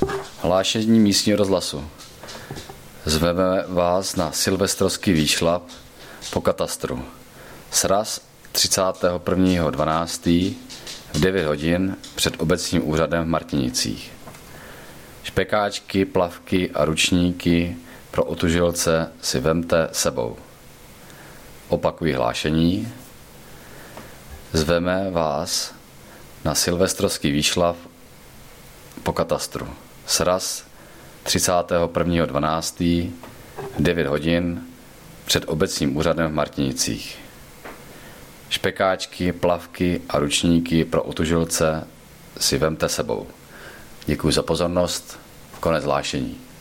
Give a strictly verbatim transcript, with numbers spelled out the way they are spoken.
Hlášení místního rozhlasu. Zveme vás na silvestrovský výšlap po katastru. Sraz třicátého prvního dvanáctého v devět hodin před obecním úřadem v Martinicích. Špekáčky, plavky a ručníky pro otužilce si vemte sebou. Opakuji hlášení. Zveme vás na silvestrovský výšlap po katastru. Sraz třicátého prvního dvanáctého v devět hodin před obecním úřadem v Martinicích. Špekáčky, plavky a ručníky pro otužilce si vemte sebou. Děkuji za pozornost. Konec hlášení.